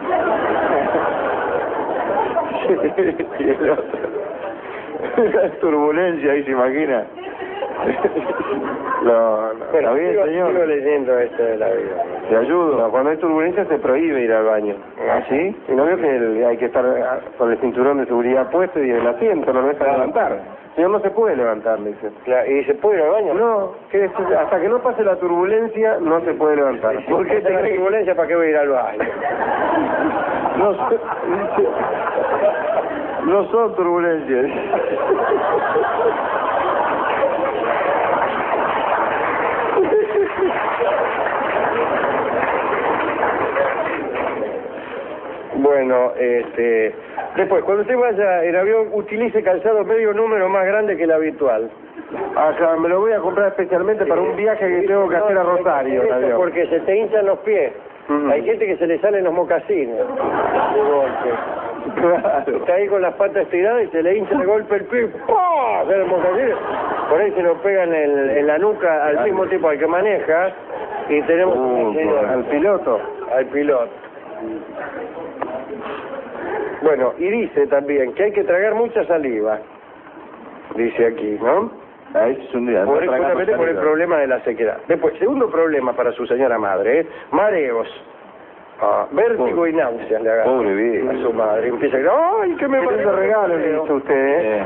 Speaker 3: La turbulencia ahí, se imagina.
Speaker 1: No,
Speaker 2: Bueno,
Speaker 3: está bien, señor.
Speaker 2: sigo leyendo esto de la vida.
Speaker 3: Te ayudo.
Speaker 1: No, cuando hay turbulencia se prohíbe ir al baño.
Speaker 3: ¿Ah, sí?
Speaker 1: Y no veo que hay que estar con el cinturón de seguridad puesto y el asiento, no lo deja levantar. Señor, no se puede levantar, le dice.
Speaker 2: ¿Y se puede ir al baño?
Speaker 1: No, hasta que no pase la turbulencia no se puede levantar.
Speaker 2: ¿Por qué te crees turbulencia? ¿Para qué voy a ir al baño?
Speaker 3: No son turbulencias.
Speaker 2: Bueno, después, cuando usted vaya en avión, utilice calzado medio número más grande que el habitual.
Speaker 1: Acá me lo voy a comprar especialmente para un viaje que tengo que hacer a Rosario. en avión.
Speaker 2: Porque se te hinchan los pies. Hay gente que se le salen los mocasines de golpe.
Speaker 1: Claro.
Speaker 2: Está ahí con las patas estiradas y se le hincha de golpe el pie. ¡Pah! Sale los mocasines. Por ahí se lo pegan en la nuca al mismo tipo al que maneja y tenemos
Speaker 1: al piloto.
Speaker 2: al piloto. Bueno, y dice también que hay que tragar mucha saliva. Dice aquí, ¿no?
Speaker 3: Ahí es un día.
Speaker 2: Justamente por el problema de la sequedad. Después, segundo problema para su señora madre, mareos. Vértigo y náuseas le agarra
Speaker 3: Pobre vieja.
Speaker 2: a su madre. Empieza a decir, ¡ay, que me
Speaker 1: ¿Qué
Speaker 2: mareo!
Speaker 1: regalo le hizo usted?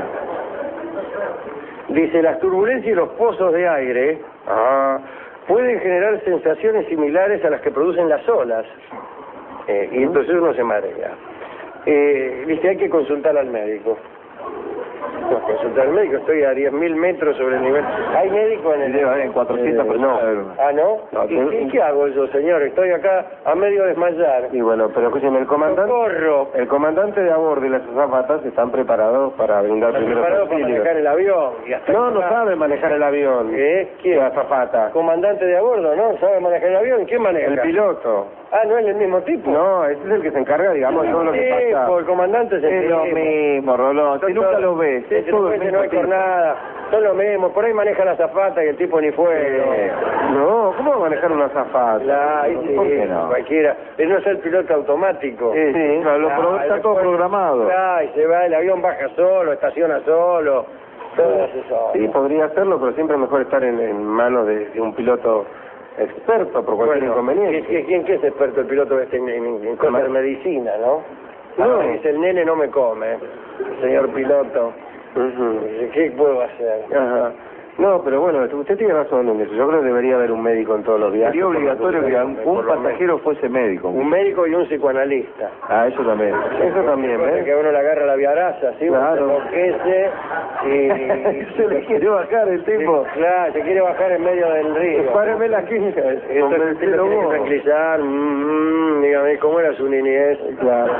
Speaker 2: Dice, las turbulencias y los pozos de aire pueden generar sensaciones similares a las que producen las olas. Y entonces uno se marea. Dice, hay que consultar al médico. No, consultar al médico, estoy a 10.000 metros sobre el nivel. ¿Hay médico en el...?
Speaker 3: En 400 personas.
Speaker 2: ¿No?
Speaker 1: No,
Speaker 2: ¿Y qué hago yo, señor? Estoy acá a medio desmayar.
Speaker 1: Y bueno, pero escúcheme,
Speaker 2: ¡Socorro!
Speaker 1: el comandante de a bordo y las azafatas están preparados para brindar
Speaker 2: ¿Está
Speaker 1: primeros
Speaker 2: preparado para
Speaker 1: auxilios.
Speaker 2: manejar el avión? Y hasta
Speaker 1: No sabe manejar el avión.
Speaker 2: ¿Quién?
Speaker 1: La azafata.
Speaker 2: Comandante de a bordo, ¿no? ¿Sabe manejar el avión? ¿Quién maneja?
Speaker 1: El piloto.
Speaker 2: ¿No es el mismo tipo?
Speaker 1: No, ese es el que se encarga, digamos, de todo lo que pasa.
Speaker 2: El comandante es el
Speaker 3: Es lo
Speaker 2: tipo.
Speaker 3: mismo, Rolón. Si nunca lo ves.
Speaker 2: Sí,
Speaker 3: Es todo el
Speaker 2: no
Speaker 3: mismo
Speaker 2: hay
Speaker 3: tipo.
Speaker 2: jornada. Son lo mismo. Por ahí maneja la azafata y el tipo ni fue.
Speaker 1: No, ¿cómo va a manejar una azafata?
Speaker 3: ¿Por qué no?
Speaker 2: Cualquiera. Él no es el piloto automático.
Speaker 1: Sí,
Speaker 3: Está todo programado.
Speaker 2: Y se va, el avión baja solo, estaciona solo. Todo hace solo.
Speaker 1: Sí, podría hacerlo, pero siempre es mejor estar en manos de un piloto experto por cualquier inconveniente.
Speaker 2: ¿Quién es experto el piloto en cosas de medicina, no?
Speaker 1: No.
Speaker 2: Dice, el nene no me come, señor piloto. Dice, ¿qué puedo hacer?
Speaker 1: Ajá. No, pero bueno, usted tiene razón en eso. Yo creo que debería haber un médico en todos los viajes.
Speaker 3: Sería obligatorio que un pasajero fuese médico.
Speaker 2: Un médico y un psicoanalista.
Speaker 3: Eso también.
Speaker 1: Eso también,
Speaker 2: Que a uno le agarra la viaraza, ¿sí?
Speaker 1: Claro.
Speaker 2: Enloquece y...
Speaker 1: Se le quiere bajar el tipo.
Speaker 2: Claro, se quiere bajar en medio del río.
Speaker 1: Páreme la quinta.
Speaker 2: Entonces tiene que tranquilizar. Dígame, ¿cómo era su niñez?
Speaker 1: Claro.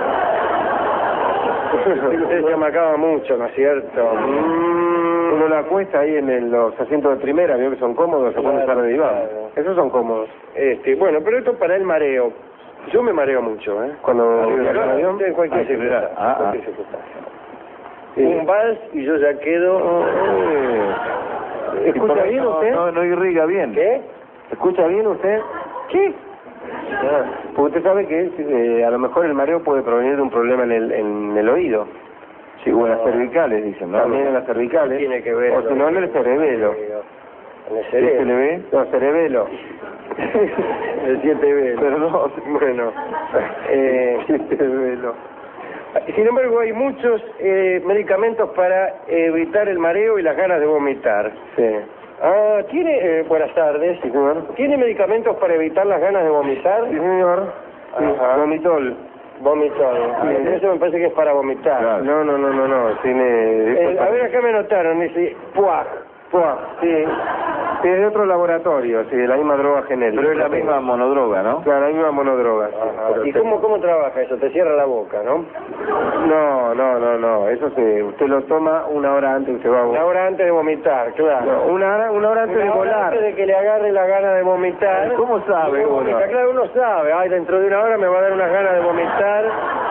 Speaker 2: Usted se amacaba mucho, ¿no es cierto?
Speaker 1: Uno la acuesta ahí en los asientos de primera, veo que son cómodos, se pueden estar de diván.
Speaker 2: Claro.
Speaker 1: Esos son cómodos.
Speaker 2: Bueno, pero esto para el mareo. Yo me mareo mucho, ¿eh?
Speaker 1: Cuando viajas en avión.
Speaker 2: En cualquier circunstancia. Cualquier circunstancia. Un vals y yo ya quedo...
Speaker 1: ¿Escucha bien usted?
Speaker 3: No irriga bien.
Speaker 2: ¿Qué?
Speaker 1: ¿Escucha bien usted?
Speaker 2: ¿Qué?
Speaker 1: Porque usted sabe que a lo mejor el mareo puede provenir de un problema en el oído.
Speaker 3: Sí, o en las cervicales, dicen, ¿no?
Speaker 1: También en las cervicales.
Speaker 2: Tiene que ver.
Speaker 1: O si no, en el cerebelo.
Speaker 2: En el
Speaker 3: ¿Sí
Speaker 2: cerebro.
Speaker 3: se le ve?
Speaker 1: No, cerebelo.
Speaker 2: El 7B.
Speaker 1: Perdón.
Speaker 2: Bueno.
Speaker 1: 7B.
Speaker 2: Sin embargo, hay muchos medicamentos para evitar el mareo y las ganas de vomitar.
Speaker 1: Sí.
Speaker 2: ¿Tiene, buenas tardes.
Speaker 1: Sí, señor.
Speaker 2: ¿Tiene medicamentos para evitar las ganas de vomitar?
Speaker 1: Sí, señor. Sí.
Speaker 2: Ajá.
Speaker 1: Vomitol.
Speaker 2: Vomitol. Eso me parece que es para vomitar.
Speaker 3: Claro.
Speaker 1: No. Tiene...
Speaker 2: A ver, acá me notaron, dice, PUAG.
Speaker 1: Sí. Sí, es de otro laboratorio, sí, de la misma droga genérica.
Speaker 3: Pero es la misma monodroga, ¿no?
Speaker 1: Claro, la misma monodroga. Sí. Pero
Speaker 2: ¿Y cómo trabaja eso? Te cierra la boca, ¿no?
Speaker 1: No. Eso usted lo toma una hora antes que usted va a
Speaker 2: Una hora antes de vomitar, claro.
Speaker 1: No, una hora antes de
Speaker 2: Una hora
Speaker 1: volar.
Speaker 2: antes de que le agarre la gana de vomitar.
Speaker 3: ¿Cómo sabe uno?
Speaker 2: Claro, uno sabe. Ay, dentro de una hora me va a dar unas ganas de vomitar.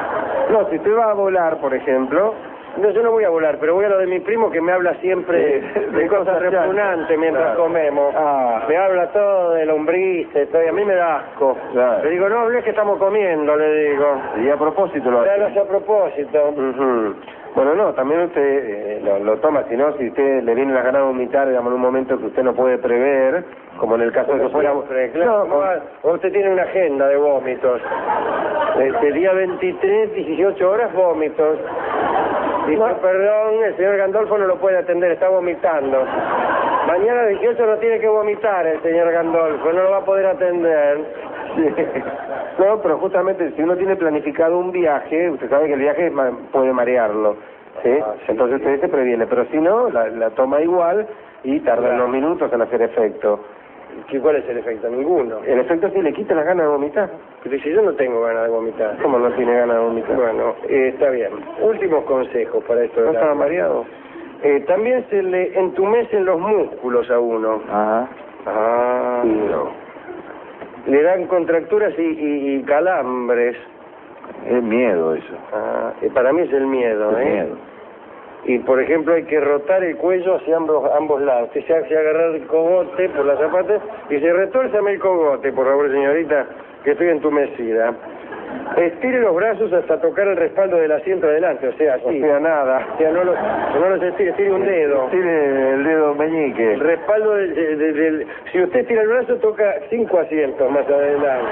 Speaker 1: No, si usted va a volar, por ejemplo...
Speaker 2: No, yo no voy a volar, pero voy a lo de mi primo que me habla siempre de cosas repugnantes mientras comemos. Me habla todo de lombrices, todo, y a mí me da asco. Le digo, no hables que estamos comiendo, le digo.
Speaker 3: Y a propósito lo hace.
Speaker 2: Claro, a propósito.
Speaker 1: Bueno, no, también usted lo toma, si no, si usted le viene las ganas de vomitar, digamos, en un momento que usted no puede prever, como en el caso de que fuera...
Speaker 2: Claro, no, usted tiene una agenda de vómitos. Día 23, 18 horas, vómitos. Dice, perdón, el señor Gandolfo no lo puede atender, está vomitando. Mañana 18 no tiene que vomitar el señor Gandolfo, no lo va a poder atender.
Speaker 1: Sí. No, pero justamente si uno tiene planificado un viaje, usted sabe que el viaje puede marearlo, ¿sí? Entonces usted se previene, pero si no, la toma igual y tarda unos minutos en hacer efecto.
Speaker 2: ¿Cuál es el efecto? Ninguno.
Speaker 1: El efecto es que le quita las ganas de vomitar.
Speaker 2: Pero si yo no tengo ganas de vomitar.
Speaker 1: ¿Cómo no tiene ganas de vomitar?
Speaker 2: Bueno, está bien. Últimos consejos para esto.
Speaker 1: ¿No estaba mareado?
Speaker 2: También se le entumecen los músculos a uno.
Speaker 3: Ajá.
Speaker 1: No.
Speaker 2: Le dan contracturas y calambres.
Speaker 3: Es miedo eso.
Speaker 2: Para mí es el miedo,
Speaker 3: Es miedo.
Speaker 2: Y, por ejemplo, hay que rotar el cuello hacia ambos lados. Usted se hace agarrar el cogote por las zapatas y se retuérzame el cogote, por favor, señorita, que estoy entumecida. Estire los brazos hasta tocar el respaldo del asiento adelante, o sea, así.
Speaker 1: O sea, nada.
Speaker 2: O sea, no los estire, estire un dedo.
Speaker 3: Estire el dedo meñique.
Speaker 2: El respaldo del... Si usted estira el brazo, toca 5 asientos más adelante.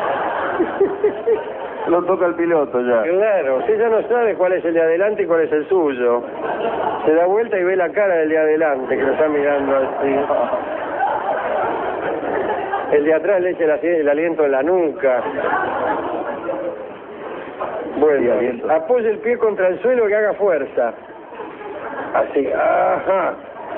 Speaker 3: Lo toca el piloto ya.
Speaker 2: Claro, usted ya no sabe cuál es el de adelante y cuál es el suyo. Se da vuelta y ve la cara del de adelante que lo está mirando así. El de atrás le echa el aliento en la nuca. Bueno, apoye el pie contra el suelo y haga fuerza. Así, ajá.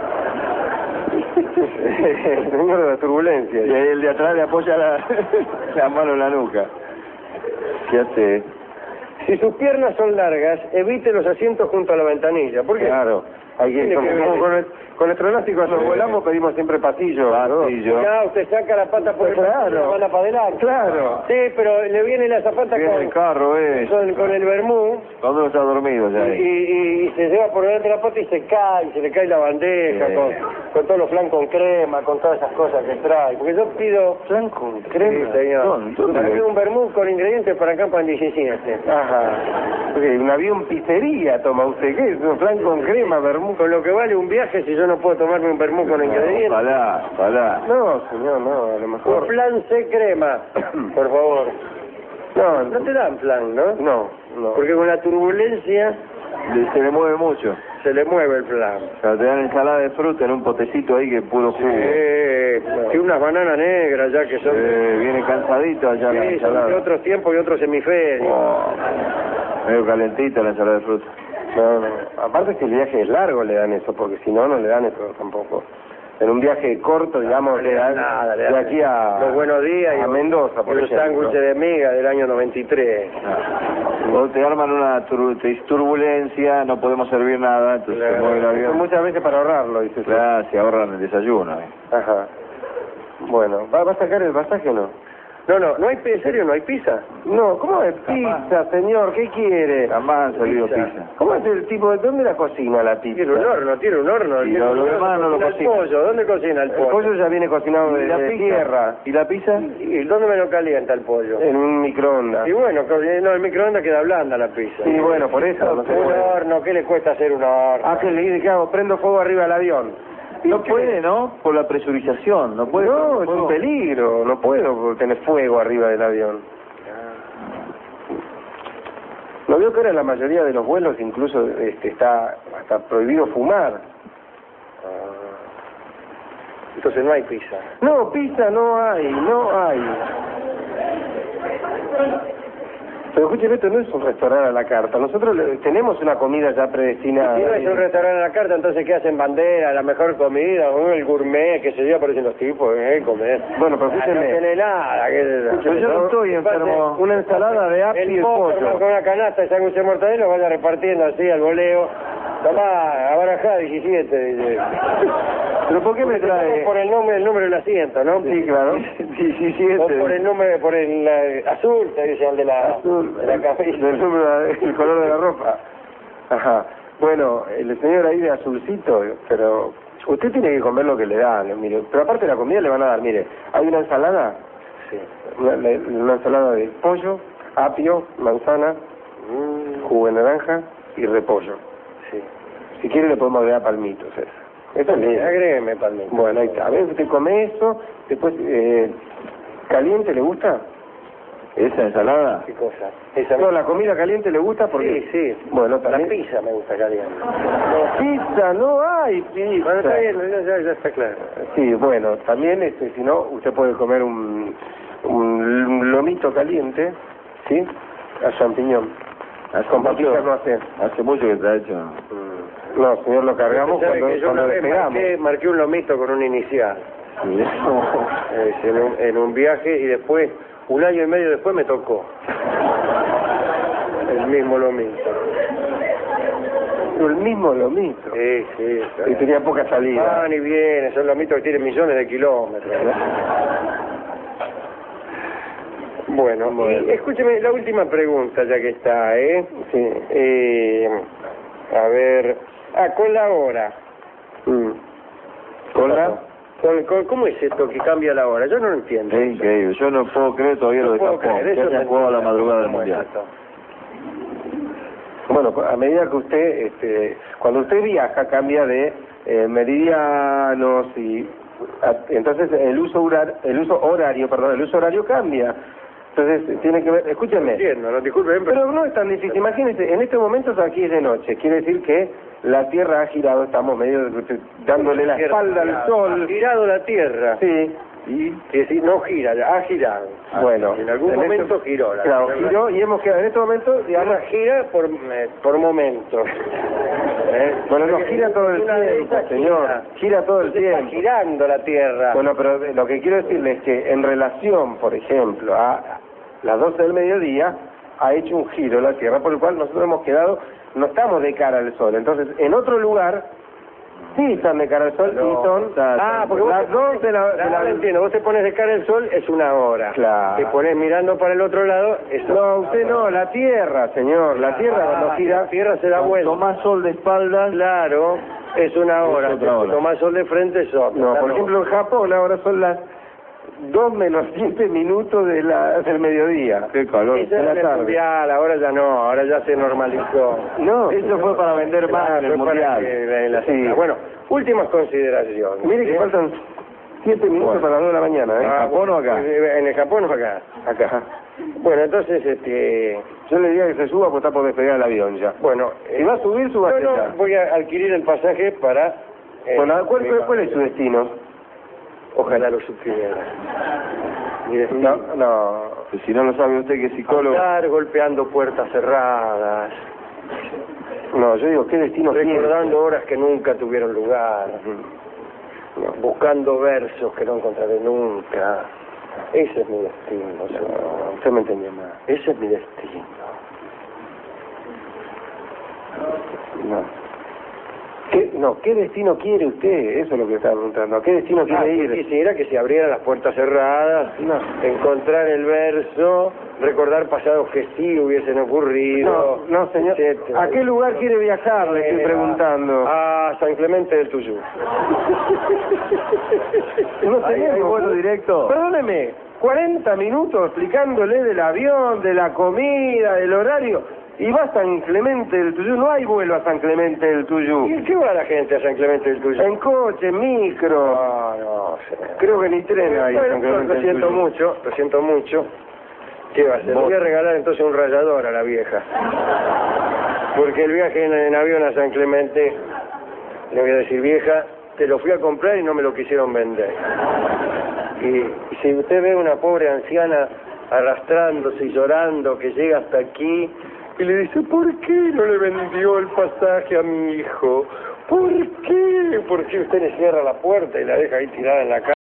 Speaker 1: El número de la turbulencia.
Speaker 3: Y ahí el de atrás le apoya la mano en la nuca. ¿Qué hace?
Speaker 2: Si sus piernas son largas, evite los asientos junto a la ventanilla. ¿Por qué?
Speaker 1: Claro. Hay que, con nuestro elástico cuando volamos pedimos siempre pasillo.
Speaker 3: Claro.
Speaker 2: Ya, usted saca la pata por el pasillo y la mano para adelante.
Speaker 1: Claro.
Speaker 2: Sí, pero le viene la zapata
Speaker 3: Viene el carro,
Speaker 2: con el vermú.
Speaker 3: Cuando uno está dormido ya ahí.
Speaker 2: Y se lleva por delante la pata y se cae, se le cae la bandeja, con todos los flan con crema, con todas esas cosas que trae. Porque yo pido...
Speaker 1: ¿Flan con crema?
Speaker 2: Sí, señor.
Speaker 3: ¿Dónde?
Speaker 2: Yo pido un vermú con ingredientes para acá para el 17.
Speaker 1: Ajá. Porque un avión pizzería toma usted, ¿qué es? Un flan con crema, vermú.
Speaker 2: Con lo que vale un viaje si yo no puedo tomarme un vermú con ingredientes.
Speaker 3: Ojalá.
Speaker 1: No, señor, no, a lo mejor.
Speaker 2: Un flan C crema, por favor. No te dan flan, ¿no?
Speaker 1: No.
Speaker 2: Porque con la turbulencia
Speaker 3: Se le mueve mucho.
Speaker 2: se le mueve el flan.
Speaker 3: O sea, te dan ensalada de fruta en un potecito ahí que puro jugo.
Speaker 2: Y unas bananas negras ya que son...
Speaker 3: Viene cansadito allá la
Speaker 2: Sí, son
Speaker 3: ensalada.
Speaker 2: de otros tiempos y otros hemisferios.
Speaker 3: Medio calentita la ensalada de fruta.
Speaker 1: No. Aparte que el viaje es largo le dan eso, porque si no, no le dan eso tampoco. En un viaje corto, digamos, le dan
Speaker 2: nada, le
Speaker 1: de
Speaker 2: dan
Speaker 1: aquí a...
Speaker 2: los buenos días
Speaker 1: a Mendoza, por
Speaker 2: el
Speaker 1: ejemplo.
Speaker 2: sándwich de miga del año 93.
Speaker 3: O te arman una turbulencia, no podemos servir nada, entonces se mueve el
Speaker 1: Son
Speaker 3: avión.
Speaker 1: muchas veces para ahorrarlo, dice usted.
Speaker 3: Claro, se ahorran el desayuno.
Speaker 1: Ajá. Bueno, ¿va a sacar el pasaje o no?
Speaker 2: No hay en serio, no hay pizza.
Speaker 1: No, ¿cómo es pizza, señor? ¿Qué quiere?
Speaker 3: Jamás han salido
Speaker 2: Pizza.
Speaker 3: pizza.
Speaker 1: ¿Cómo es el tipo de... ¿Dónde la cocina la pizza?
Speaker 2: Tiene un horno.
Speaker 3: Y lo demás no lo
Speaker 2: cocina.
Speaker 3: cocina.
Speaker 2: El pollo, ¿dónde cocina el
Speaker 1: El
Speaker 2: pollo?
Speaker 1: pollo ya viene cocinado
Speaker 3: ¿Y la
Speaker 1: de
Speaker 3: pizza?
Speaker 1: tierra.
Speaker 3: ¿Y la pizza?
Speaker 2: ¿Y dónde me lo calienta el pollo?
Speaker 1: En un microondas.
Speaker 2: Y bueno, el microondas queda blanda la pizza.
Speaker 1: Sí, bueno, por eso no se
Speaker 2: Un
Speaker 1: puede.
Speaker 2: horno, ¿qué le cuesta hacer un horno?
Speaker 1: Ah, ¿qué hago? Prendo fuego arriba del avión.
Speaker 3: No puede, ¿no? Por la presurización, no puede.
Speaker 1: No, es un peligro. No puedo tener fuego arriba del avión. ¿No veo que ahora en la mayoría de los vuelos incluso está hasta prohibido fumar?
Speaker 2: Entonces no hay pizza.
Speaker 1: No, pizza no hay. Pero escúcheme, esto no es un restaurante a la carta. Nosotros tenemos una comida ya predestinada.
Speaker 2: Si no es un restaurante a la carta, entonces ¿qué hacen? Bandera, la mejor comida, el gourmet, que se yo, aparecen los tipos, comer.
Speaker 1: Bueno, pero
Speaker 2: No
Speaker 1: escúcheme.
Speaker 2: tiene nada.
Speaker 3: Pero yo no estoy enfermo.
Speaker 1: Una ensalada de apio y
Speaker 2: El pollo
Speaker 1: pollo.
Speaker 2: con una canasta de sándwich de mortadela lo vaya repartiendo así al voleo. Tomá, abarajá 17, dice.
Speaker 1: ¿Pero por qué me trae?
Speaker 2: Por el número del asiento, ¿no?
Speaker 1: Sí, claro. 17.
Speaker 2: O por el número, por el azul, te dice el de la,
Speaker 1: Azul,
Speaker 2: de la camisa.
Speaker 1: del número, el color de la ropa. Ajá. Bueno, el señor ahí de azulcito, pero usted tiene que comer lo que le dan, mire. Pero aparte de la comida le van a dar, mire, hay una ensalada,
Speaker 2: Sí.
Speaker 1: una ensalada de pollo, apio, manzana, jugo de naranja y repollo.
Speaker 2: Sí.
Speaker 1: Si quiere le podemos agregar palmitos, eso. Eso es lindo.
Speaker 2: Agrégueme palmito.
Speaker 1: Bueno, ahí está. A ver, usted come eso, después, ¿caliente le gusta?
Speaker 3: ¿Esa ensalada?
Speaker 2: ¿Qué cosa? Esa
Speaker 1: No, la comida caliente le gusta porque...
Speaker 2: Sí, sí.
Speaker 1: Bueno,
Speaker 2: La
Speaker 1: también...
Speaker 2: pizza me gusta caliente.
Speaker 1: Pizza, no hay pizza.
Speaker 2: Bueno, está bien, ya está claro.
Speaker 1: Sí, bueno, también, si no, usted puede comer un lomito caliente, ¿sí? A champiñón. Con papitas no hace.
Speaker 3: Hace mucho que está hecho.
Speaker 1: No, señor, lo cargamos
Speaker 2: ¿Sabe
Speaker 1: cuando,
Speaker 2: que yo
Speaker 1: cuando
Speaker 2: una vez
Speaker 1: despegamos.
Speaker 2: marqué un lomito con un inicial? En un viaje y después, un año y medio después me tocó. El mismo lomito.
Speaker 1: El mismo lomito.
Speaker 2: Sí, sí.
Speaker 1: Y tenía poca salida.
Speaker 2: Van y vienen, son lomitos que tienen millones de kilómetros. Bueno, y escúcheme, la última pregunta ya que está,
Speaker 1: Sí.
Speaker 2: A ver... con la hora.
Speaker 1: ¿Con la?
Speaker 2: ¿Cómo es esto que cambia la hora? Yo no lo entiendo.
Speaker 3: Es increíble, yo no puedo creer todavía lo de
Speaker 2: puedo
Speaker 3: Japón,
Speaker 2: creer,
Speaker 3: que
Speaker 2: eso
Speaker 3: hayan
Speaker 2: no
Speaker 3: jugado a la
Speaker 2: entiendo.
Speaker 3: madrugada del
Speaker 2: ¿Cómo es
Speaker 3: Mundial.
Speaker 2: esto?
Speaker 1: Bueno, a medida que usted, cuando usted viaja, cambia de meridianos y entonces el uso horario cambia. Entonces tiene que ver, escúcheme.
Speaker 2: Entiendo, no disculpen,
Speaker 1: Pero no es tan difícil. Imagínese, en este momento aquí es de noche. Quiere decir que la Tierra ha girado, estamos medio dándole la espalda al Sol.
Speaker 2: Ha girado la Tierra.
Speaker 1: Sí.
Speaker 2: Y que decir, no gira, ha girado.
Speaker 1: Bueno,
Speaker 2: En algún momento giró.
Speaker 1: Claro, giró y hemos quedado en este momento, digamos,
Speaker 2: gira por momentos.
Speaker 1: bueno, no, gira todo el tiempo, señor, gira todo el
Speaker 2: Está
Speaker 1: tiempo.
Speaker 2: girando la Tierra.
Speaker 1: Bueno, pero lo que quiero decirle es que en relación, por ejemplo, a las 12 del mediodía, ha hecho un giro la Tierra, por el cual nosotros hemos quedado, no estamos de cara al Sol. Entonces, en otro lugar, sí están de cara al Sol y son
Speaker 2: porque
Speaker 1: las 2 de la...
Speaker 2: entiendo, vos te pones de cara al Sol, es una hora.
Speaker 1: Claro.
Speaker 2: Te pones mirando para el otro lado, es
Speaker 1: No, usted no, la Tierra, señor, la Tierra cuando gira...
Speaker 2: La Tierra se da vuelta.
Speaker 3: Tomás sol de espaldas.
Speaker 2: Claro, es una hora.
Speaker 3: Es otra hora.
Speaker 2: Tomás sol de frente es otra.
Speaker 1: No, por ejemplo, en Japón ahora son las 2 menos 7 minutos del mediodía.
Speaker 3: Qué calor.
Speaker 2: Esa
Speaker 1: de la
Speaker 2: era el
Speaker 1: tarde.
Speaker 2: mundial, ahora ya no, ahora ya se normalizó.
Speaker 1: No,
Speaker 3: Eso fue para vender más en el
Speaker 2: Fue para
Speaker 3: Mundial.
Speaker 2: que la
Speaker 1: Sí.
Speaker 2: Bueno, últimas consideraciones.
Speaker 1: mire que
Speaker 2: ¿sí?
Speaker 1: faltan 7 minutos
Speaker 3: Bueno.
Speaker 1: para las 2 de la mañana, ¿eh?
Speaker 3: ¿En Japón o acá?
Speaker 2: En el Japón o acá.
Speaker 1: Acá.
Speaker 2: Bueno, entonces,
Speaker 1: Yo le diría que se suba porque está por despegar el avión ya.
Speaker 2: bueno,
Speaker 1: Si va a subir,
Speaker 2: yo
Speaker 1: súbase
Speaker 2: no
Speaker 1: ya.
Speaker 2: voy a adquirir el pasaje para...
Speaker 1: Bueno, ¿cuál es su destino?
Speaker 2: Ojalá lo supiera. Mi destino.
Speaker 1: No.
Speaker 3: Pues si no lo sabe usted que es psicólogo.
Speaker 2: Andar golpeando puertas cerradas,
Speaker 1: No, yo digo, ¿qué destino tiene?
Speaker 2: recordando horas que nunca tuvieron lugar, buscando versos que no encontraré nunca. Ese es mi destino, señor.
Speaker 1: No, usted me entendió mal.
Speaker 2: Ese es mi destino.
Speaker 1: No. ¿Qué destino quiere usted? Eso es lo que estaba preguntando. ¿A qué destino quiere ir?
Speaker 2: Quisiera que se abrieran las puertas cerradas,
Speaker 1: No.
Speaker 2: encontrar el verso, recordar pasados que sí hubiesen ocurrido.
Speaker 1: No, señor.
Speaker 2: etcétera.
Speaker 1: ¿A qué lugar quiere viajar? Le estoy preguntando.
Speaker 2: A San Clemente del Tuyú.
Speaker 1: No
Speaker 3: Ahí hay vuelo directo.
Speaker 1: Perdóneme, 40 minutos explicándole del avión, de la comida, del horario. Y va a San Clemente del Tuyú. No hay vuelo a San Clemente del Tuyú.
Speaker 2: ¿Y qué va la gente a San Clemente del Tuyú?
Speaker 1: En coche, en micro.
Speaker 2: No sé.
Speaker 1: Creo que ni tren hay a San
Speaker 2: Bueno,
Speaker 1: Clemente
Speaker 2: lo
Speaker 1: del
Speaker 2: siento
Speaker 1: Tuyú.
Speaker 2: mucho, lo siento mucho. ¿Qué va a hacer? Le voy a regalar entonces un rallador a la vieja. Porque el viaje en avión a San Clemente, le voy a decir, vieja, te lo fui a comprar y no me lo quisieron vender. Y si usted ve una pobre anciana arrastrándose y llorando que llega hasta aquí y le dice, ¿por qué no le vendió el pasaje a mi hijo? ¿Por qué? Porque usted le cierra la puerta y la deja ahí tirada en la calle.